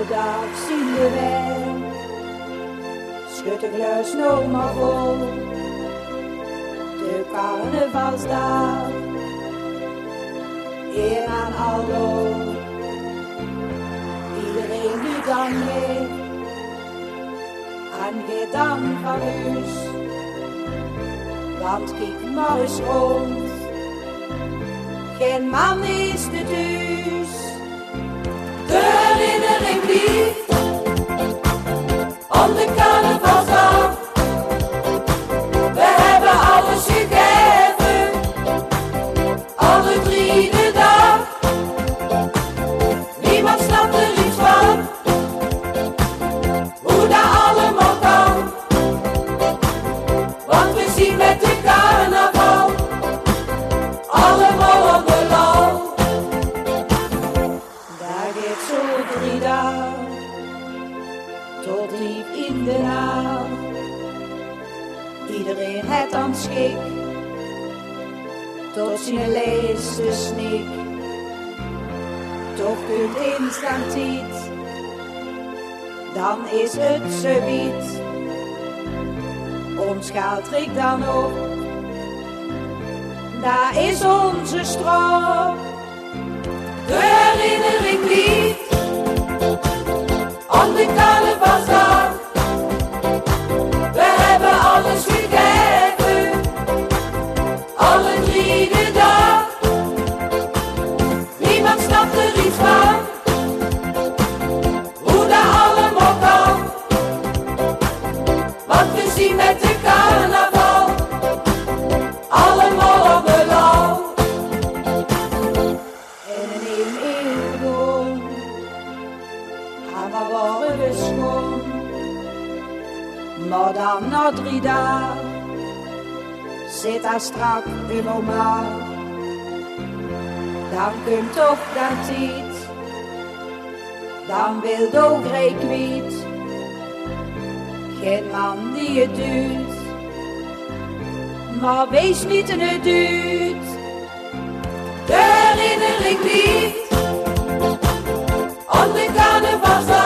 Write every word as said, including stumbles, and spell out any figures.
dag zien we wel. Schud de glas nog maar vol. De carnavalsdag. Eer aan allo. Iedereen die dan heeft. En geet dan van huis. Want kijk maar eens rond. Geen man is de thuis. De herinnering blijft om de carnavalsdag. We hebben alles gegeven, alle drie de dag. Niemand snapt er iets van, hoe dat allemaal kan. Want we zien met de carnaval allemaal op de lal. Daar gaat zo drie dagen tot diep in de nacht. Iedereen het aan schik tot zijn leeste snik. Toch kunt instant iets, dan is het zoiets. Ons gaat trek dan op, daar is onze strop. De herinnering blijft om de carnavalsdag. We hebben alles gegeven, alle drie de dag. Niemand snapt er iets van, hoe dat allemaal kan. Want we zien met de carnaval allemaal op de lal. En in een eeuw gaan we worden we schoon. Maar dan na drie dagen zit daar strak in oma. Dan komt toch dat tijd, dan wil de ook rijk kwijt. Geen man die het doet, maar wees niet in het duurt. De herinnering blijft om de carnavalsdag.